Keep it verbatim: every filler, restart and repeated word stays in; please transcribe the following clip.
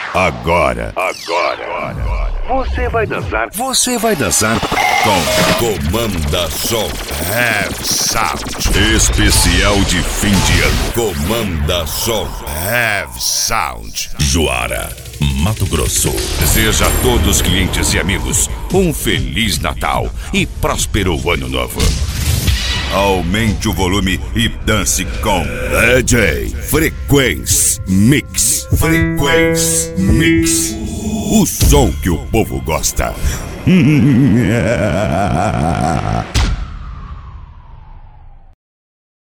Agora, agora, você vai dançar, você vai dançar com Comanda Som Heavy Sound. Especial de fim de ano. Comanda Som Heavy Sound. Juara, Mato Grosso. Deseja a todos os clientes e amigos um Feliz Natal e próspero Ano Novo. Aumente o volume e dance com D J Frequência Mix. Frequência Mix. O som que o povo gosta.